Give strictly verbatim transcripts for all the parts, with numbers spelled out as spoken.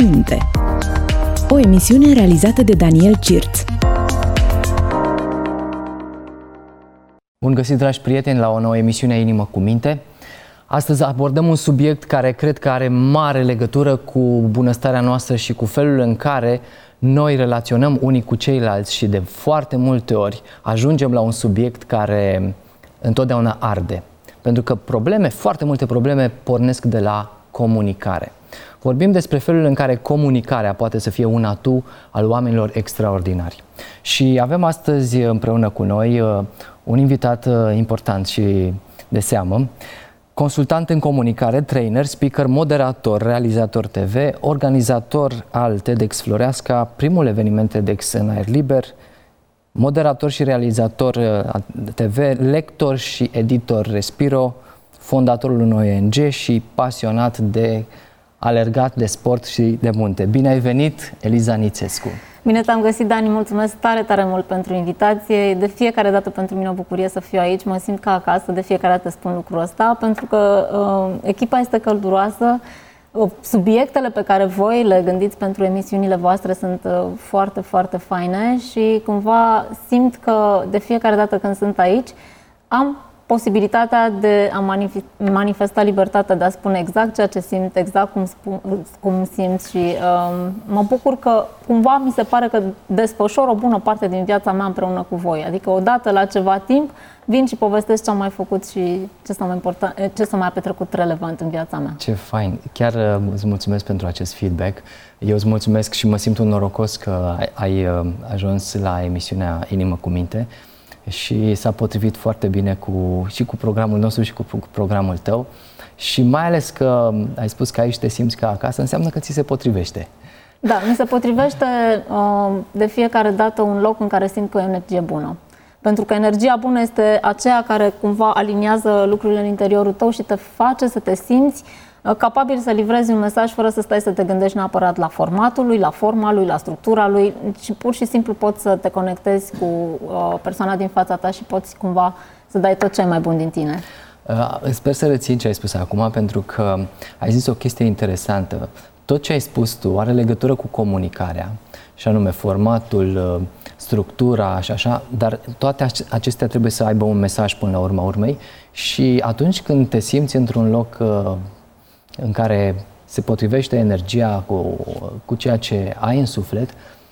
Minte. O emisiune realizată de Daniel Cirț. Bun găsit, dragi prieteni, la o nouă emisiune a Inimă cu Minte. Astăzi abordăm un subiect care cred că are mare legătură cu bunăstarea noastră și cu felul în care noi relaționăm unii cu ceilalți și de foarte multe ori ajungem la un subiect care întotdeauna arde. Pentru că probleme, foarte multe probleme pornesc de la comunicare. Vorbim despre felul în care comunicarea poate să fie un atu al oamenilor extraordinari. Și avem astăzi împreună cu noi un invitat important și de seamă, consultant în comunicare, trainer, speaker, moderator, realizator T V, organizator al TEDx Floreasca, primul eveniment TEDx în aer liber, moderator și realizator T V, lector și editor Respiro, fondatorul unui O N G și pasionat de alergat, de sport și de munte. Bine ai venit, Eliza Nițescu! Bine te-am găsit, Dani, mulțumesc tare, tare mult pentru invitație. De fiecare dată pentru mine o bucurie să fiu aici, mă simt ca acasă, de fiecare dată spun lucrul ăsta, pentru că uh, echipa este călduroasă, uh, subiectele pe care voi le gândiți pentru emisiunile voastre sunt uh, foarte, foarte faine și cumva simt că de fiecare dată când sunt aici am posibilitatea de a manifesta libertatea de a spune exact ceea ce simt, exact cum, spun, cum simt și um, mă bucur că cumva mi se pare că desfășor o bună parte din viața mea împreună cu voi. Adică odată la ceva timp vin și povestesc ce am mai făcut și ce s-a mai, important, ce s-a mai petrecut relevant în viața mea. Ce fain! Chiar uh, îți mulțumesc pentru acest feedback. Eu îți mulțumesc și mă simt un norocos că ai, ai uh, ajuns la emisiunea Inimă cu Minte. Și s-a potrivit foarte bine cu, și cu programul nostru și cu, cu programul tău. Și mai ales că ai spus că aici te simți ca acasă, înseamnă că ți se potrivește. Da, mi se potrivește uh, de fiecare dată un loc în care simt că e o energie bună. Pentru că energia bună este aceea care cumva aliniază lucrurile în interiorul tău și te face să te simți capabil să livrezi un mesaj fără să stai să te gândești neapărat la formatul lui, la forma lui, la structura lui, și pur și simplu poți să te conectezi cu uh, persoana din fața ta și poți cumva să dai tot ce ai mai bun din tine. Uh, sper să rețin ce ai spus acum, pentru că ai zis o chestie interesantă. Tot ce ai spus tu are legătură cu comunicarea, și anume formatul, structura și așa, dar toate acestea trebuie să aibă un mesaj până la urma urmei și atunci când te simți într-un loc uh, în care se potrivește energia cu, cu ceea ce ai în suflet,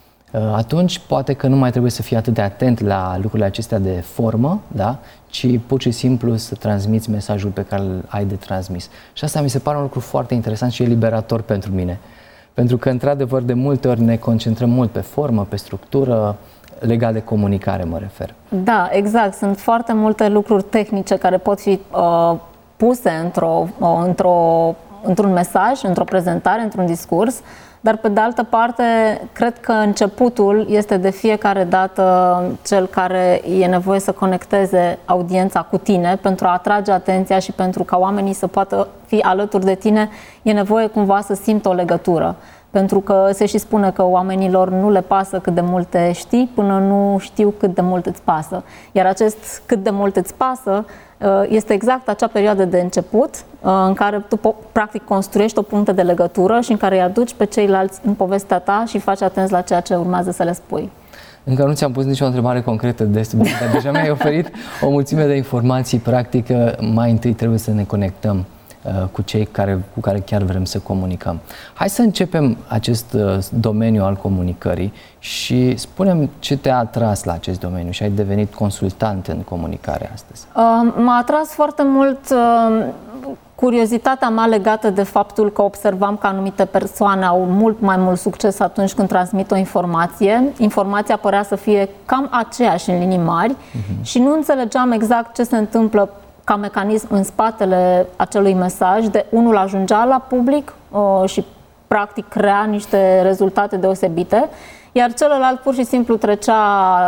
atunci poate că nu mai trebuie să fii atât de atent la lucrurile acestea de formă, da? Ci pur și simplu să transmiți mesajul pe care îl ai de transmis. Și asta mi se pare un lucru foarte interesant și eliberator pentru mine. Pentru că, într-adevăr, de multe ori ne concentrăm mult pe formă, pe structură, legat de comunicare mă refer. Da, exact. Sunt foarte multe lucruri tehnice care pot fi uh, puse într-o, uh, într-o într-un mesaj, într-o prezentare, într-un discurs, dar pe de altă parte, cred că începutul este de fiecare dată cel care e nevoie să conecteze audiența cu tine pentru a atrage atenția și pentru ca oamenii să poată fi alături de tine, e nevoie cumva să simtă o legătură. Pentru că se și spune că oamenilor nu le pasă cât de multe știi până nu știu cât de mult îți pasă. Iar acest cât de mult îți pasă este exact acea perioadă de început în care tu practic construiești o punte de legătură și în care îi aduci pe ceilalți în povestea ta și faci atenți la ceea ce urmează să le spui. Încă nu ți-am pus nicio întrebare concretă de subiect, dar deja mi-ai oferit o mulțime de informații. Practic, mai întâi trebuie să ne conectăm cu cei care, cu care chiar vrem să comunicăm. Hai să începem acest uh, domeniu al comunicării și spune-mi ce te-a atras la acest domeniu și ai devenit consultant în comunicare astăzi. Uh, m-a atras foarte mult uh, curiozitatea mea legată de faptul că observam că anumite persoane au mult mai mult succes atunci când transmit o informație. Informația părea să fie cam aceeași în linii mari uh-huh. și nu înțelegeam exact ce se întâmplă ca mecanism în spatele acelui mesaj. De unul ajungea la public uh, și practic crea niște rezultate deosebite, iar celălalt pur și simplu trecea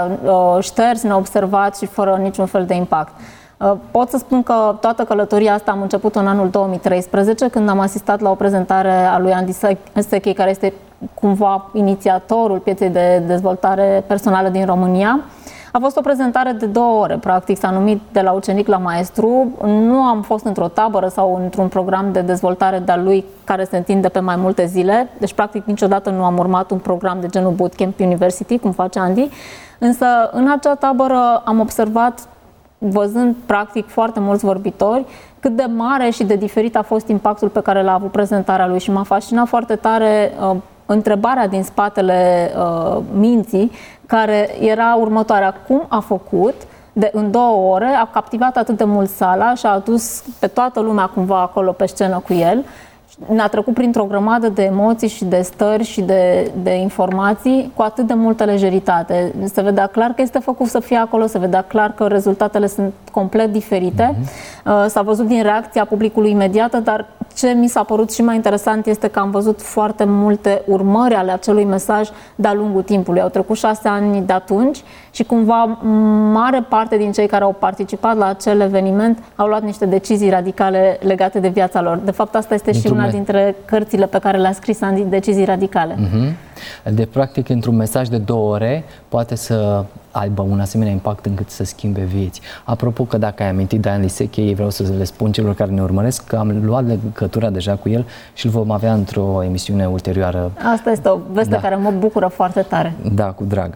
uh, șters, neobservat și fără niciun fel de impact. Uh, pot să spun că toată călătoria asta am început în anul două mii treisprezece, când am asistat la o prezentare a lui Andy Secchi, care este cumva inițiatorul pieței de dezvoltare personală din România. A fost o prezentare de două ore, practic, s-a numit De la ucenic la maestru. Nu am fost într-o tabără sau într-un program de dezvoltare de-a lui care se întinde pe mai multe zile, deci practic niciodată nu am urmat un program de genul Bootcamp University, cum face Andy, însă în acea tabără am observat, văzând practic foarte mulți vorbitori, cât de mare și de diferit a fost impactul pe care l-a avut prezentarea lui și m-a fascinat foarte tare uh, întrebarea din spatele uh, minții, care era următoarea: cum a făcut de în două ore, a captivat atât de mult sala și a adus pe toată lumea cumva acolo pe scenă cu el. Ne-a trecut printr-o grămadă de emoții și de stări și de, de informații cu atât de multă lejeritate. Se vedea clar că este făcut să fie acolo, se vedea clar că rezultatele sunt complet diferite. Mm-hmm. S-a văzut din reacția publicului imediată, dar ce mi s-a părut și mai interesant este că am văzut foarte multe urmări ale acelui mesaj de-a lungul timpului. Au trecut șase ani de atunci și cumva mare parte din cei care au participat la acel eveniment au luat niște decizii radicale legate de viața lor. De fapt, asta este și una dintre cărțile pe care le-a scris Andy, Decizii radicale. Uh-huh. De practic, într-un mesaj de două ore poate să aibă un asemenea impact încât să schimbe vieți. Apropo că dacă ai amintit de Andy Secchi, vreau să le spun celor care ne urmăresc că am luat legătura deja cu el și îl vom avea într-o emisiune ulterioară. Asta este o veste da. care mă bucură foarte tare. Da, cu drag.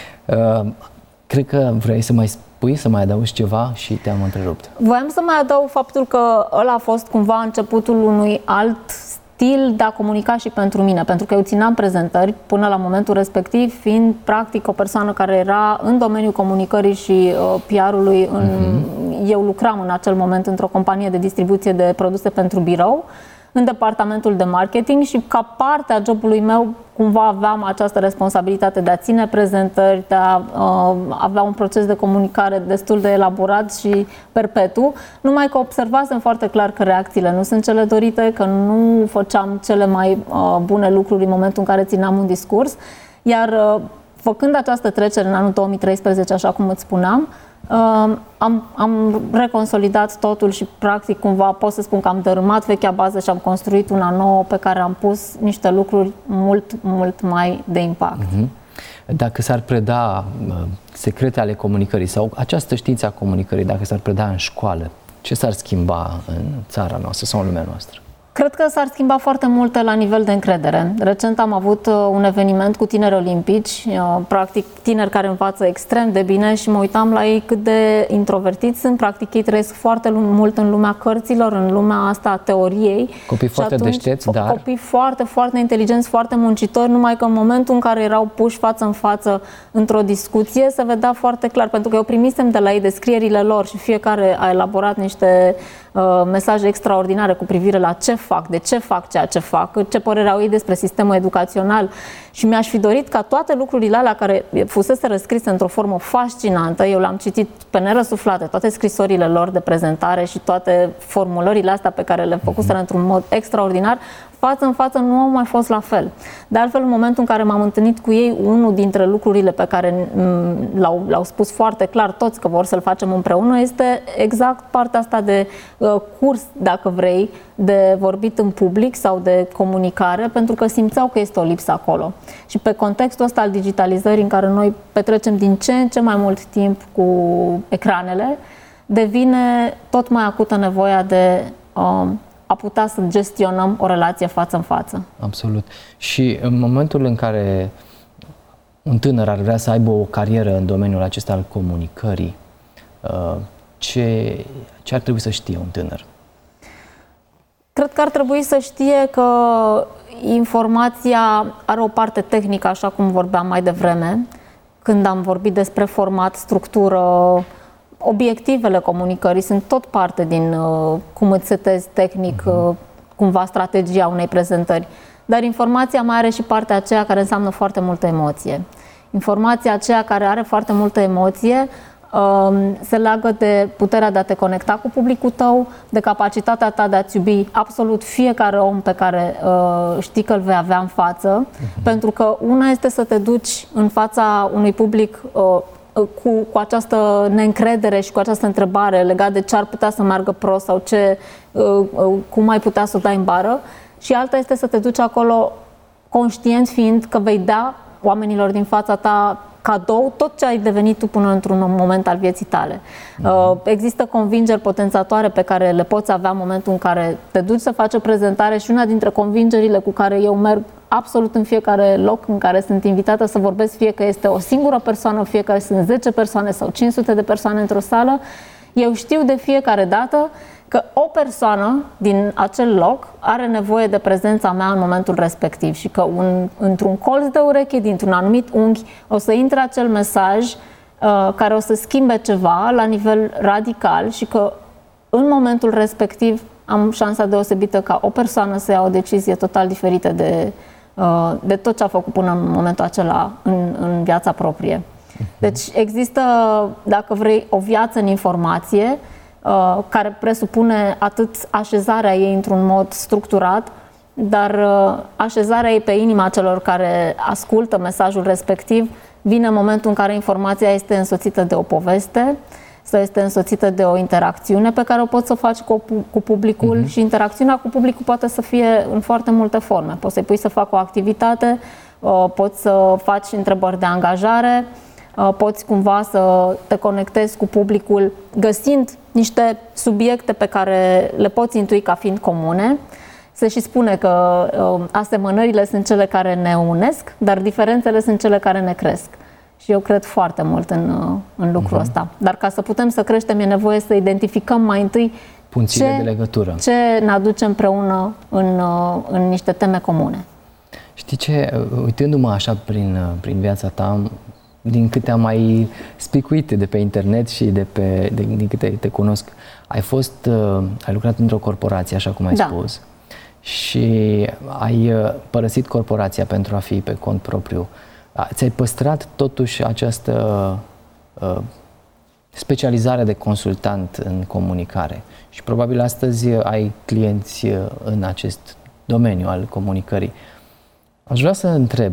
Uh, cred că vrei să mai spui, să mai adaugi ceva și te-am întrerupt. Voiam să mai adaug faptul că ăla a fost cumva începutul unui alt stil de a comunica și pentru mine, pentru că eu țineam prezentări până la momentul respectiv, fiind practic o persoană care era în domeniul comunicării și uh, P R-ului. În, uh-huh. Eu lucram în acel moment într-o companie de distribuție de produse pentru birou, în departamentul de marketing, și ca parte a jobului meu cumva aveam această responsabilitate de a ține prezentări, de a uh, avea un proces de comunicare destul de elaborat și perpetu, numai că observasem foarte clar că reacțiile nu sunt cele dorite, că nu făceam cele mai uh, bune lucruri în momentul în care țineam un discurs, iar uh, făcând această trecere în anul două mii treisprezece, așa cum îți spuneam, Uh, am, am reconsolidat totul și practic cumva pot să spun că am dărâmat vechea bază și am construit una nouă pe care am pus niște lucruri mult, mult mai de impact. Uh-huh. Dacă s-ar preda uh, secrete ale comunicării sau această știință a comunicării, dacă s-ar preda în școală, ce s-ar schimba în țara noastră sau în lumea noastră? Cred că s-ar schimba foarte multe la nivel de încredere. Recent am avut un eveniment cu tineri olimpici, practic tineri care învață extrem de bine, și mă uitam la ei cât de introvertiți sunt. Practic ei trăiesc foarte mult în lumea cărților, în lumea asta a teoriei. Copii foarte atunci, deștepți, dar... Copii foarte, foarte inteligenți, foarte muncitori, numai că în momentul în care erau puși față în față într-o discuție, se vedea foarte clar, pentru că eu primisem de la ei descrierile lor și fiecare a elaborat niște uh, mesaje extraordinare cu privire la ce fac, de ce fac ceea ce fac, ce părere au ei despre sistemul educațional, și mi-aș fi dorit ca toate lucrurile alea care fusese răscrise într-o formă fascinantă, eu le-am citit pe nerăsuflate, toate scrisorile lor de prezentare și toate formulările astea pe care le făcuseră într-un mod extraordinar, față în față nu au mai fost la fel. De altfel, în momentul în care m-am întâlnit cu ei, unul dintre lucrurile pe care l-au, l-au spus foarte clar toți că vor să-l facem împreună este exact partea asta de uh, curs, dacă vrei, de vorbit în public sau de comunicare, pentru că simțeau că este o lipsă acolo. Și pe contextul ăsta al digitalizării, în care noi petrecem din ce în ce mai mult timp cu ecranele, devine tot mai acută nevoia de uh, a putea să gestionăm o relație față în față. Absolut. Și în momentul în care un tânăr ar vrea să aibă o carieră în domeniul acesta al comunicării, ce, ce ar trebui să știe un tânăr? Cred că ar trebui să știe că informația are o parte tehnică, așa cum vorbeam mai devreme, când am vorbit despre format, structură. Obiectivele comunicării sunt tot parte din uh, cum îți setezi tehnic uh, cumva strategia unei prezentări. Dar informația mai are și partea aceea care înseamnă foarte multă emoție. Informația aceea care are foarte multă emoție uh, se leagă de puterea de a te conecta cu publicul tău, de capacitatea ta de a-ți iubi absolut fiecare om pe care uh, știi că îl vei avea în față. Uh-huh. Pentru că una este să te duci în fața unui public uh, Cu, cu această neîncredere și cu această întrebare legată de ce ar putea să meargă prost sau ce, cum ai putea să o dai în bară, și alta este să te duci acolo conștient fiind că vei da oamenilor din fața ta cadou tot ce ai devenit tu până într-un moment al vieții tale. Uh-huh. Există convingeri potențatoare pe care le poți avea în momentul în care te duci să faci o prezentare și una dintre convingerile cu care eu merg absolut în fiecare loc în care sunt invitată să vorbesc, fie că este o singură persoană, fie că sunt zece persoane sau cinci sute de persoane într-o sală, eu știu de fiecare dată că o persoană din acel loc are nevoie de prezența mea în momentul respectiv și că un, într-un colț de ureche, dintr-un anumit unghi, o să intre acel mesaj uh, care o să schimbe ceva la nivel radical și că în momentul respectiv am șansa deosebită ca o persoană să ia o decizie total diferită de, uh, de tot ce a făcut până în momentul acela în, în viața proprie. Deci există, dacă vrei, o viață în informație uh, care presupune atât așezarea ei într-un mod structurat, dar uh, așezarea ei pe inima celor care ascultă mesajul respectiv vine în momentul în care informația este însoțită de o poveste sau este însoțită de o interacțiune pe care o poți să o faci cu, cu publicul uh-huh. și interacțiunea cu publicul poate să fie în foarte multe forme. Poți să-i pui să facă o activitate, uh, poți să faci întrebări de angajare, poți cumva să te conectezi cu publicul găsind niște subiecte pe care le poți intui ca fiind comune. Se și spune că asemănările sunt cele care ne unesc, dar diferențele sunt cele care ne cresc. Și eu cred foarte mult în, în lucrul uh-huh. ăsta. Dar ca să putem să creștem, e nevoie să identificăm mai întâi punțile de legătură. Ce ne aduce împreună în, în niște teme comune. Știi ce? Uitându-mă așa prin, prin viața ta, din câte am mai spicuit de pe internet și de pe, de, din câte te cunosc, ai fost, uh, ai lucrat într-o corporație, așa cum ai da. spus, și ai uh, părăsit corporația pentru a fi pe cont propriu. Ți-ai păstrat totuși această uh, specializare de consultant în comunicare și probabil astăzi ai clienți în acest domeniu al comunicării. Aș vrea să întreb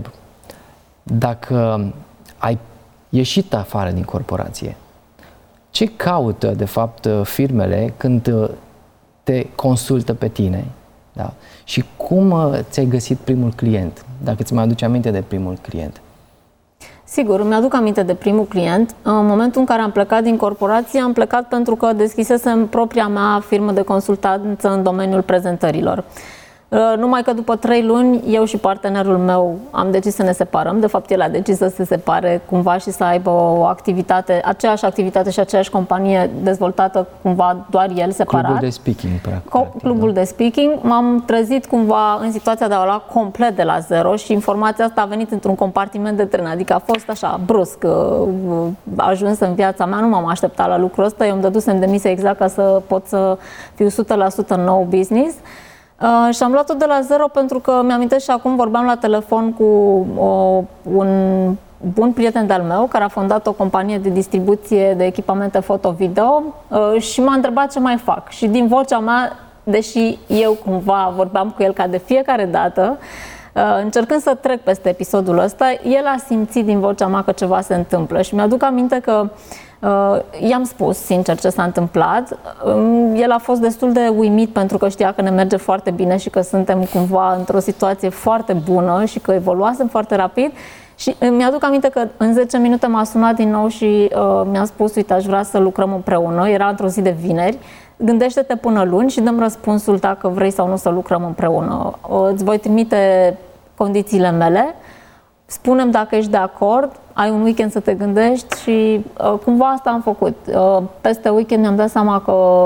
dacă ai ieșit afară din corporație, ce caută de fapt firmele când te consultă pe tine, da? Și cum ți-ai găsit primul client, dacă îți mai aduci aminte de primul client? Sigur, îmi aduc aminte de primul client. În momentul în care am plecat din corporație, am plecat pentru că deschisesem propria mea firmă de consultanță în domeniul prezentărilor. Numai că după trei luni, eu și partenerul meu am decis să ne separăm. De fapt, el a decis să se separe cumva și să aibă o activitate, aceeași activitate și aceeași companie dezvoltată cumva doar el separat. Clubul de speaking, practic. Clubul de speaking. M-am trezit cumva în situația de a o lua complet de la zero și informația asta a venit într-un compartiment de tren, adică a fost așa brusc, a ajuns în viața mea, nu m-am așteptat la lucrul ăsta, eu îmi dădusem demisia exact ca să pot să fiu o sută la sută nou business. Uh, și am luat-o de la zero pentru că mi-amintesc și acum vorbeam la telefon cu o, un bun prieten de-al meu care a fondat o companie de distribuție de echipamente foto-video uh, și m-a întrebat ce mai fac. Și din vocea mea, deși eu cumva vorbeam cu el ca de fiecare dată, uh, încercând să trec peste episodul ăsta, el a simțit din vocea mea că ceva se întâmplă și mi-aduc aminte că Uh, i-am spus sincer ce s-a întâmplat. Uh, el a fost destul de uimit pentru că știa că ne merge foarte bine și că suntem cumva într-o situație foarte bună și că evoluasem foarte rapid. Și uh, mi-aduc aminte că în zece minute m-a sunat din nou și uh, mi-a spus, uite, aș vrea să lucrăm împreună. Era într-o zi de vineri. Gândește-te până luni și dăm răspunsul dacă vrei sau nu să lucrăm împreună. Uh, îți voi trimite condițiile mele. Spune-mi dacă ești de acord, ai un weekend să te gândești și uh, cumva asta am făcut. Uh, peste weekend mi-am dat seama că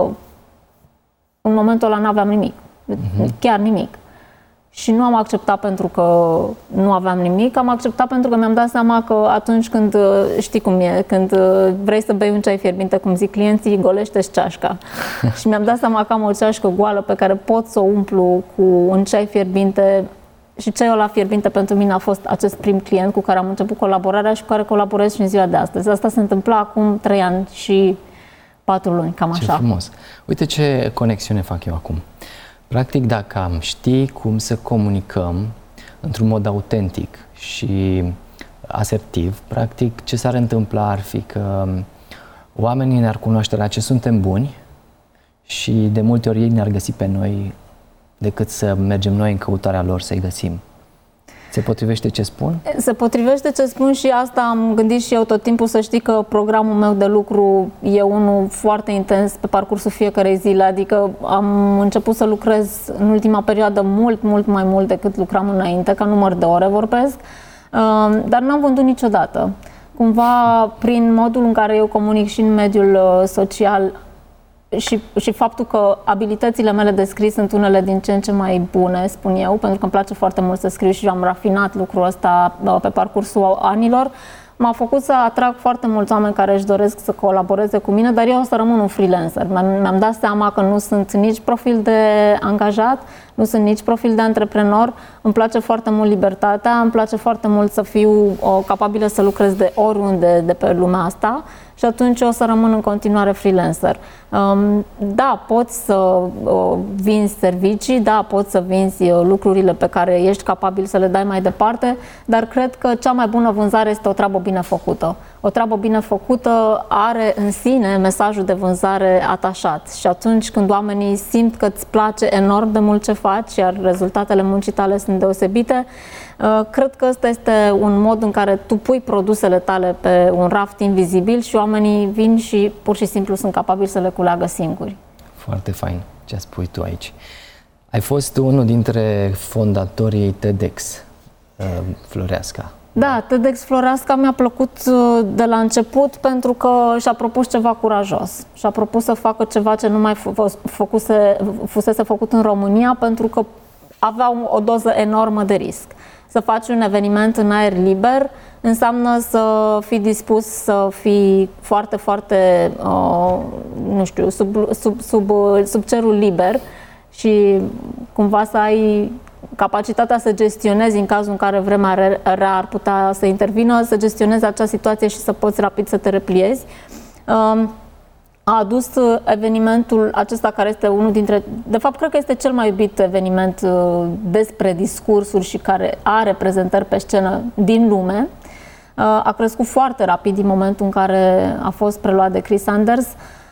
în momentul ăla n-aveam nimic, uh-huh. chiar nimic. Și nu am acceptat pentru că nu aveam nimic, am acceptat pentru că mi-am dat seama că atunci când, știi cum e, când vrei să bei un ceai fierbinte, cum zic clienții, golește-și ceașca. Și mi-am dat seama că am o ceașcă goală pe care pot să o umplu cu un ceai fierbinte. Și ceaiul ăla fierbinte pentru mine a fost acest prim client cu care am început colaborarea și cu care colaborez și în ziua de astăzi. Asta se întâmpla acum trei ani și patru luni, cam așa. Ce frumos! Uite ce conexiune fac eu acum. Practic, dacă am ști cum să comunicăm într-un mod autentic și asertiv, practic ce s-ar întâmpla ar fi că oamenii ne-ar cunoaște la ce suntem buni și de multe ori ei ne-ar găsi pe noi decât să mergem noi în căutarea lor să-i găsim. Se potrivește ce spun? Se potrivește ce spun și asta am gândit și eu tot timpul, să știi că programul meu de lucru e unul foarte intens pe parcursul fiecarei zile, adică am început să lucrez în ultima perioadă mult, mult mai mult decât lucram înainte, ca număr de ore vorbesc, dar n-am vândut niciodată. Cumva, prin modul în care eu comunic și în mediul social și, și faptul că abilitățile mele de scris sunt unele din ce în ce mai bune, spun eu, pentru că îmi place foarte mult să scriu și am rafinat lucrul ăsta pe parcursul anilor, m-a făcut să atrag foarte mulți oameni care își doresc să colaboreze cu mine, dar eu o să rămân un freelancer. Mi-am dat seama că nu sunt nici profil de angajat, nu sunt nici profil de antreprenor, îmi place foarte mult libertatea, îmi place foarte mult să fiu o, capabilă să lucrez de oriunde de pe lumea asta și atunci o să rămân în continuare freelancer. Um, da, poți să uh, vinzi servicii, da, poți să vinzi uh, lucrurile pe care ești capabil să le dai mai departe, dar cred că cea mai bună vânzare este o treabă bine făcută. O treabă bine făcută are în sine mesajul de vânzare atașat și atunci când oamenii simt că îți place enorm de mult ce faci, iar rezultatele muncii tale sunt deosebite, cred că ăsta este un mod în care tu pui produsele tale pe un raft invizibil și oamenii vin și pur și simplu sunt capabili să le culeagă singuri. Foarte fain ce spui tu aici. Ai fost unul dintre fondatorii TEDx, Floreasca. Da, TEDx Floreasca mi-a plăcut de la început pentru că și-a propus ceva curajos. Și-a propus să facă ceva ce nu mai făcuse, fusese făcut în România pentru că avea o doză enormă de risc. Să faci un eveniment în aer liber înseamnă să fii dispus să fii foarte, foarte, uh, nu știu, sub, sub, sub, sub cerul liber și cumva să ai capacitatea să gestionezi în cazul în care vremea rea ar putea să intervină, să gestionezi acea situație și să poți rapid să te repliezi. A adus evenimentul acesta care este unul dintre, de fapt cred că este cel mai iubit eveniment despre discursuri și care are prezentări pe scenă din lume. A crescut foarte rapid din momentul în care a fost preluat de Chris Sanders.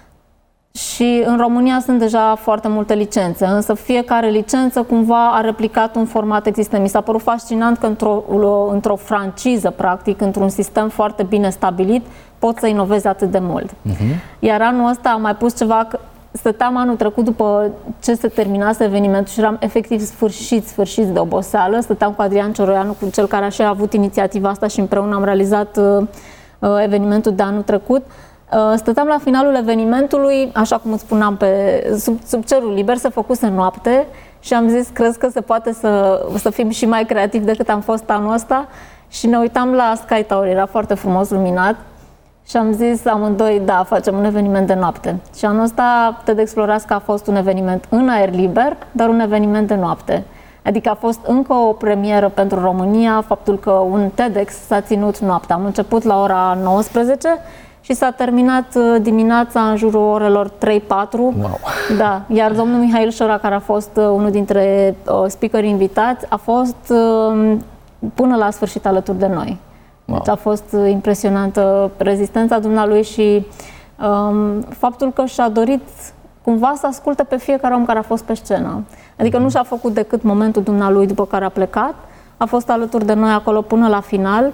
Și în România sunt deja foarte multe licențe, însă fiecare licență cumva a replicat un format existent. Mi s-a părut fascinant că într-o, într-o franciză, practic, într-un sistem foarte bine stabilit, poți să inovezi atât de mult. Uh-huh. Iar anul ăsta am mai pus ceva, că stăteam anul trecut după ce se terminase evenimentul și eram efectiv sfârșit, sfârșit de oboseală. Stăteam cu Adrian Cioroianu, cu cel care așa a avut inițiativa asta și împreună am realizat uh, evenimentul de anul trecut. Stăteam la finalul evenimentului, așa cum îți spuneam, pe, sub, sub cerul liber, se făcuse noapte și am zis, crezi că se poate să, să fim și mai creativi decât am fost anul ăsta? Și ne uitam la Sky Tower, era foarte frumos luminat și am zis amândoi, da, facem un eveniment de noapte. Și anul ăsta TEDx Floreasca a fost un eveniment în aer liber, dar un eveniment de noapte. Adică a fost încă o premieră pentru România, faptul că un TEDx s-a ținut noaptea. Am început la ora nouăsprezece și s-a terminat dimineața în jurul orelor trei patru. Wow. Da, iar domnul Mihail Șora, care a fost unul dintre uh, speakerii invitați, a fost uh, până la sfârșit alături de noi. Wow. Deci a fost impresionantă rezistența dumnealui și um, faptul că și-a dorit cumva să asculte pe fiecare om care a fost pe scenă. Adică mm-hmm. nu și-a făcut decât momentul dumnealui după care a plecat, a fost alături de noi acolo până la final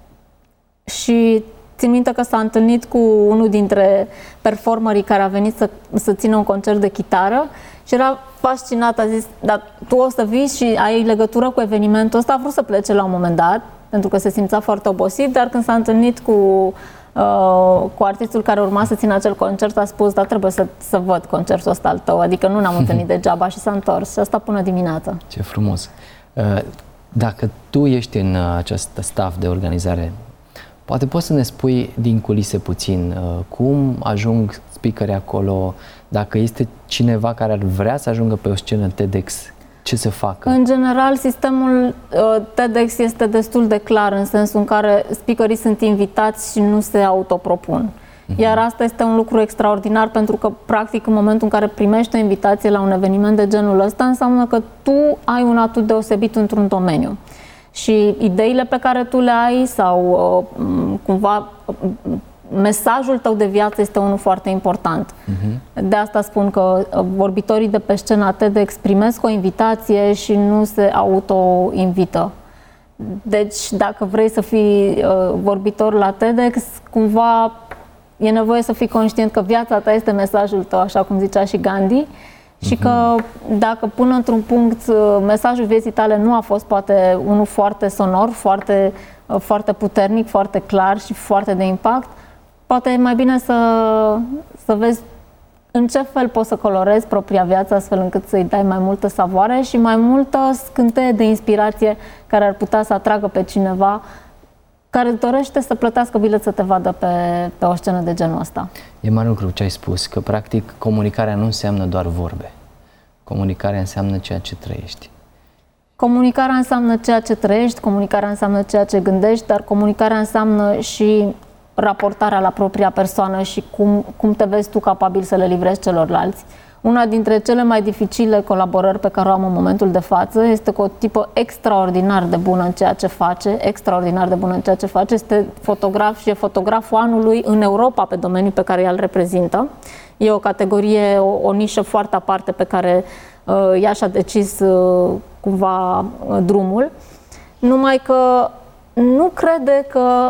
și țin minte că s-a întâlnit cu unul dintre performerii care a venit să, să țină un concert de chitară și era fascinat, a zis, dar tu o să vii și ai legătură cu evenimentul ăsta, a vrut să plece la un moment dat, pentru că se simțea foarte obosit, dar când s-a întâlnit cu, uh, cu artistul care urma să țină acel concert, a spus, dar trebuie să, să văd concertul ăsta al tău, adică nu ne-am întâlnit degeaba și s-a întors și asta până dimineața. Ce frumos! Dacă tu ești în acest staff de organizare, poate poți să ne spui din culise puțin cum ajung speakerii acolo, dacă este cineva care ar vrea să ajungă pe o scenă TEDx, ce să facă? În general, sistemul uh, TEDx este destul de clar în sensul în care speakerii sunt invitați și nu se autopropun. Uh-huh. Iar asta este un lucru extraordinar pentru că, practic, în momentul în care primești o invitație la un eveniment de genul ăsta, înseamnă că tu ai un atut deosebit într-un domeniu. Și ideile pe care tu le ai sau uh, cumva mesajul tău de viață este unul foarte important. Uh-huh. De asta spun că vorbitorii de pe scena TEDx primesc o invitație și nu se auto-invită. Deci, dacă vrei să fii uh, vorbitor la TEDx, cumva e nevoie să fii conștient că viața ta este mesajul tău, așa cum zicea și Gandhi, și că dacă până într-un punct mesajul vieții tale nu a fost poate unul foarte sonor, foarte, foarte puternic, foarte clar și foarte de impact, poate e mai bine să, să vezi în ce fel poți să colorezi propria viață astfel încât să-i dai mai multă savoare și mai multă scânteie de inspirație care ar putea să atragă pe cineva care dorește să plătească bilet să te vadă pe, pe o scenă de genul ăsta. E mare lucru ce ai spus, că practic comunicarea nu înseamnă doar vorbe. Comunicarea înseamnă ceea ce trăiești. Comunicarea înseamnă ceea ce trăiești, comunicarea înseamnă ceea ce gândești, dar comunicarea înseamnă și raportarea la propria persoană și cum, cum te vezi tu capabil să le livrezi celorlalți. Una dintre cele mai dificile colaborări pe care o am în momentul de față este cu o tipă extraordinar de bună în ceea ce face, extraordinar de bună în ceea ce face, este fotograf și e fotograful anului în Europa pe domeniul pe care el reprezintă. E o categorie, o, o nișă foarte aparte pe care uh, ea și-a decis uh, cumva uh, drumul, numai că nu crede că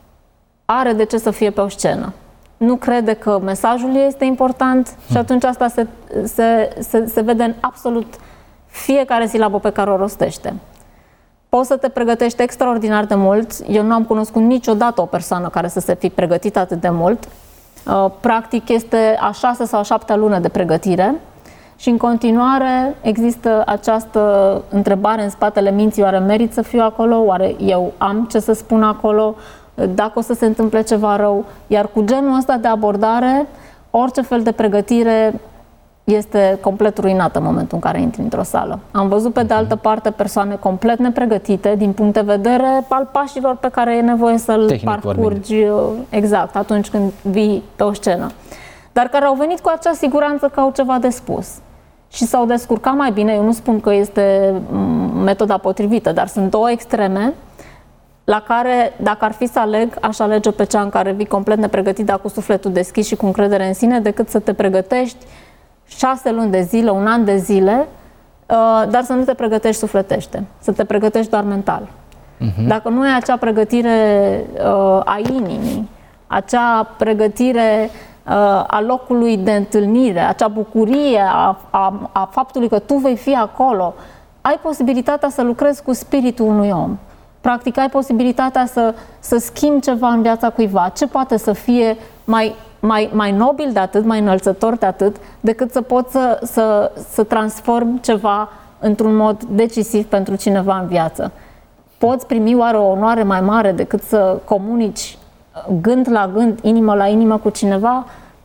are de ce să fie pe o scenă. Nu crede că mesajul ei este important și atunci asta se, se, se, se vede în absolut fiecare silabă pe care o rostește. Poți să te pregătești extraordinar de mult. Eu nu am cunoscut niciodată o persoană care să se fi pregătit atât de mult. Practic este a șase sau a șaptea lună de pregătire și în continuare există această întrebare în spatele minții: oare merit să fiu acolo? Oare eu am ce să spun acolo? Dacă o să se întâmple ceva rău. Iar cu genul ăsta de abordare, orice fel de pregătire este complet ruinată în momentul în care intri într-o sală. Am văzut pe de altă parte persoane complet nepregătite din punct de vedere al pașilor pe care e nevoie să-l parcurgi exact atunci când vii pe o scenă. Dar care au venit cu acea siguranță că au ceva de spus și s-au descurcat mai bine. Eu nu spun că este metoda potrivită, dar sunt două extreme la care, dacă ar fi să aleg, aș alege pe cea în care vii complet nepregătit, dar cu sufletul deschis și cu încredere în sine, decât să te pregătești șase luni de zile, un an de zile, dar să nu te pregătești sufletește, să te pregătești doar mental. Uh-huh. Dacă nu ai acea pregătire a inimii, acea pregătire a locului de întâlnire, acea bucurie a, a, a faptului că tu vei fi acolo, ai posibilitatea să lucrezi cu spiritul unui om. Practic ai posibilitatea să, să schimbi ceva în viața cuiva. Ce poate să fie mai, mai, mai nobil de atât, mai înălțător de atât, decât să poți să, să, să transformi ceva într-un mod decisiv pentru cineva în viață. Poți primi oare o onoare mai mare decât să comunici gând la gând, inimă la inimă cu cineva?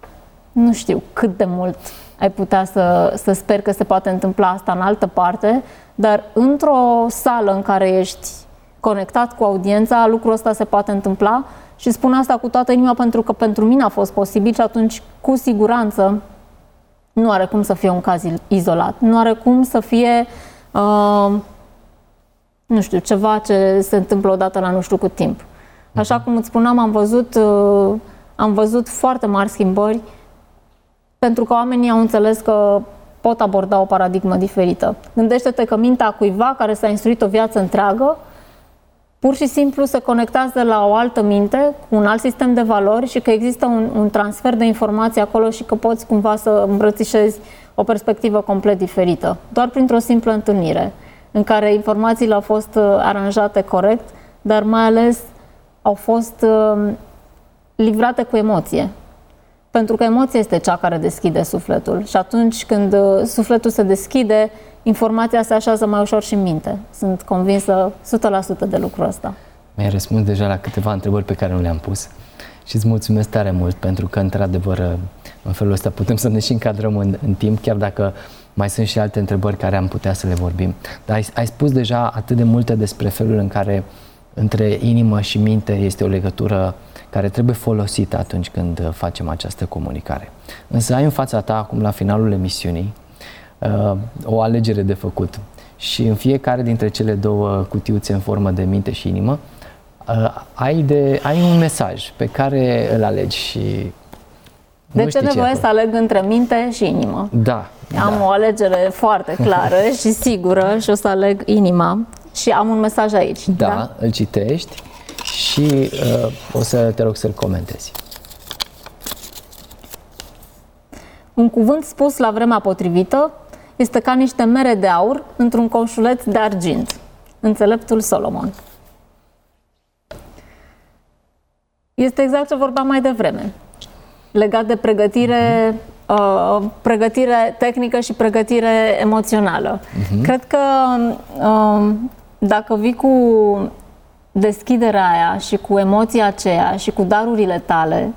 Nu știu cât de mult ai putea să, să speri că se poate întâmpla asta în altă parte, dar într-o sală în care ești conectat cu audiența, lucrul ăsta se poate întâmpla și spun asta cu toată inima pentru că pentru mine a fost posibil și atunci cu siguranță nu are cum să fie un caz izolat, nu are cum să fie uh, nu știu, ceva ce se întâmplă odată la nu știu cât timp. Așa cum îți spuneam, am văzut, uh, am văzut foarte mari schimbări pentru că oamenii au înțeles că pot aborda o paradigmă diferită. Gândește-te că mintea cuiva care s-a instruit o viață întreagă pur și simplu se conectează la o altă minte, cu un alt sistem de valori și că există un, un transfer de informații acolo și că poți cumva să îmbrățișezi o perspectivă complet diferită. Doar printr-o simplă întâlnire, în care informațiile au fost aranjate corect, dar mai ales au fost uh, livrate cu emoție. Pentru că emoția este cea care deschide sufletul și atunci când uh, sufletul se deschide, informația se așează mai ușor și în minte. Sunt convinsă o sută la sută de lucrul ăsta. Mi-ai răspuns deja la câteva întrebări pe care nu le-am pus și îți mulțumesc tare mult pentru că, într-adevăr, în felul ăsta putem să ne și încadrăm în, în timp, chiar dacă mai sunt și alte întrebări care am putea să le vorbim. Dar ai, ai spus deja atât de multe despre felul în care între inimă și minte este o legătură care trebuie folosită atunci când facem această comunicare. Însă ai în fața ta, acum la finalul emisiunii, o alegere de făcut și în fiecare dintre cele două cutiuțe în formă de minte și inimă ai, de, ai un mesaj pe care îl alegi și de ce nevoie să aleg între minte și inimă? Da. Am da. o alegere foarte clară și sigură și o să aleg inima. Și am un mesaj aici. Da, da? îl citești și uh, o să te rog să-l comentezi. Un cuvânt spus la vremea potrivită este ca niște mere de aur într-un coșuleț de argint. Înțeleptul Solomon. Este exact ce vorbeam mai devreme, legat de pregătire, uh, pregătire tehnică și pregătire emoțională. Uh-huh. Cred că uh, dacă vii cu deschiderea aia și cu emoția aceea și cu darurile tale,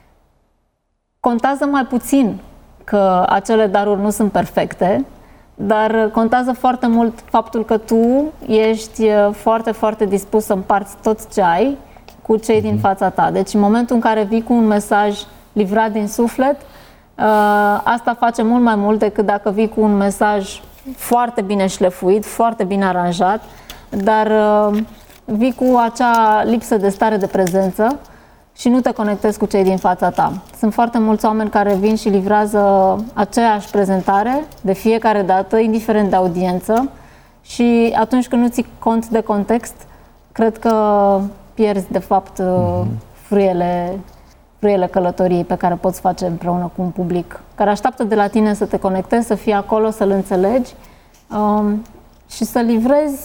contează mai puțin că acele daruri nu sunt perfecte, dar contează foarte mult faptul că tu ești foarte, foarte dispus să împarți tot ce ai cu cei din fața ta. Deci în momentul în care vii cu un mesaj livrat din suflet, asta face mult mai mult decât dacă vii cu un mesaj foarte bine șlefuit, foarte bine aranjat, dar vii cu acea lipsă de stare de prezență și nu te conectezi cu cei din fața ta. Sunt foarte mulți oameni care vin și livrează aceeași prezentare de fiecare dată, indiferent de audiență, și atunci când nu ții cont de context, cred că pierzi, de fapt, mm-hmm. frâiele, frâiele călătoriei pe care poți face împreună cu un public care așteaptă de la tine să te conectezi, să fii acolo, să-l înțelegi um, și să livrezi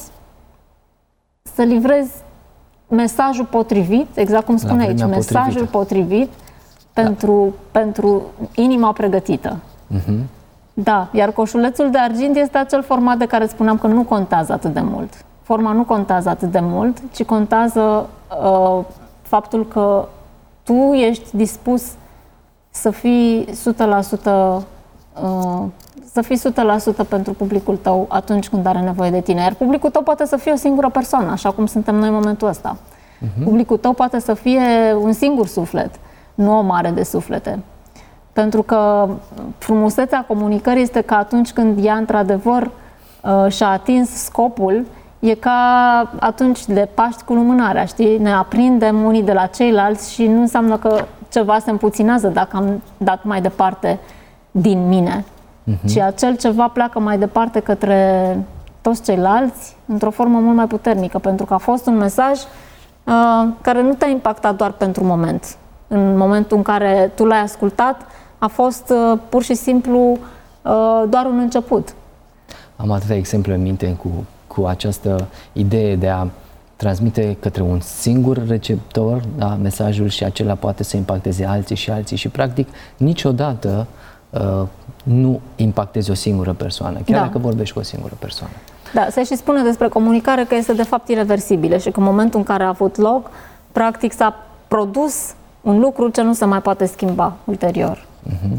să livrezi mesajul potrivit, exact cum spune aici, mesajul potrivită. potrivit pentru, da. pentru inima pregătită. Uh-huh. Da, iar coșulețul de argint este acel format de care spuneam că nu contează atât de mult. Forma nu contează atât de mult, ci contează uh, faptul că tu ești dispus să fii o sută la sută uh, să fii o sută la sută pentru publicul tău atunci când are nevoie de tine. Iar publicul tău poate să fie o singură persoană, așa cum suntem noi în momentul ăsta. Uh-huh. Publicul tău poate să fie un singur suflet, nu o mare de suflete. Pentru că frumusețea comunicării este că atunci când ea într-adevăr și-a atins scopul, e ca atunci de Paști cu lumânarea, știi? Ne aprindem unii de la ceilalți și nu înseamnă că ceva se împuținează dacă am dat mai departe din mine. Uh-huh. Ci acel ceva pleacă mai departe către toți ceilalți într-o formă mult mai puternică, pentru că a fost un mesaj uh, care nu te-a impactat doar pentru moment. În momentul în care tu l-ai ascultat, a fost uh, pur și simplu uh, doar un început. Am atâtea exemple în minte cu, cu această idee de a transmite către un singur receptor, da, mesajul, și acela poate să impacteze alții și alții și practic niciodată uh, nu impactezi o singură persoană, chiar da. dacă vorbești cu o singură persoană. Da, se și spune despre comunicare că este de fapt ireversibilă și că în momentul în care a avut loc, practic s-a produs un lucru ce nu se mai poate schimba ulterior. Uh-huh.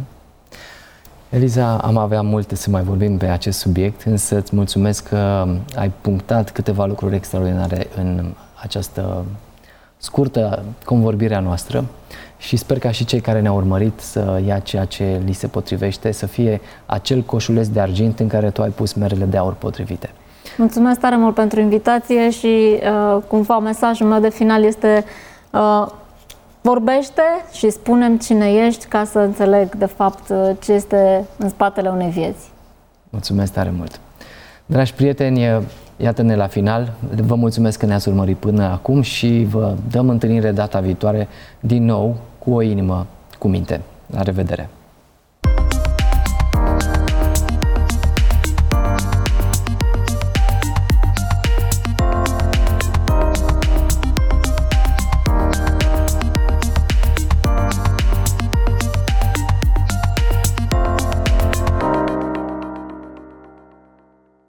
Eliza, am avea multe să mai vorbim pe acest subiect, însă îți mulțumesc că ai punctat câteva lucruri extraordinare în această scurtă convorbire a noastră și sper ca și cei care ne-au urmărit să ia ceea ce li se potrivește, să fie acel coșuleț de argint în care tu ai pus merele de aur potrivite. Mulțumesc tare mult pentru invitație și uh, cumva mesajul meu de final este uh, vorbește și spune-mi cine ești ca să înțeleg de fapt ce este în spatele unei vieți. Mulțumesc tare mult! Dragi prieteni, iată-ne la final. Vă mulțumesc că ne-ați urmărit până acum și vă dăm întâlnire data viitoare din nou cu o inimă cu minte. La revedere!